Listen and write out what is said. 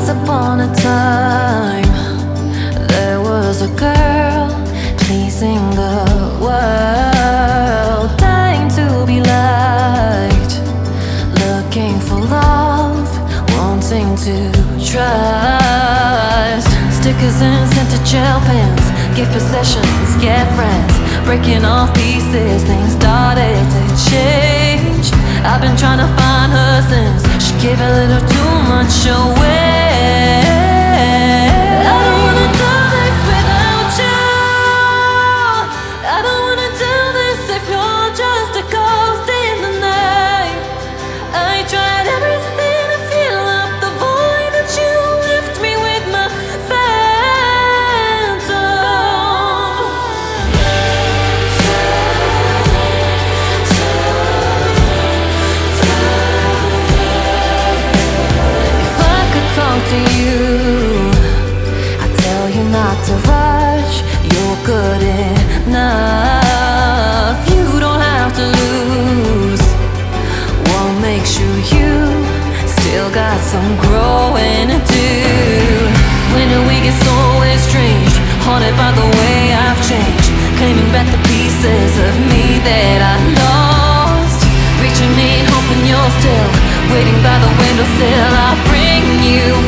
upon a time, there was a girl pleasing the world, dying to be liked, looking for love, wanting to trust. Stickers and scented gel pens, gift possessions, get friends, breaking off pieces, things started to change. I've been trying to find her since she gave a little too much away. I don't wanna do this without you. I don't wanna do this if you're just a ghost in the night. I tried everything to fill up the void that you left me with my to you, I tell you not to rush. You're good enough. You don't have to lose. What makes you you? Still got some growing to do. When we get so estranged, haunted by the way I've changed, claiming back the pieces of me that I lost. Reaching in, hoping you're still waiting by the windowsill. I'll bring you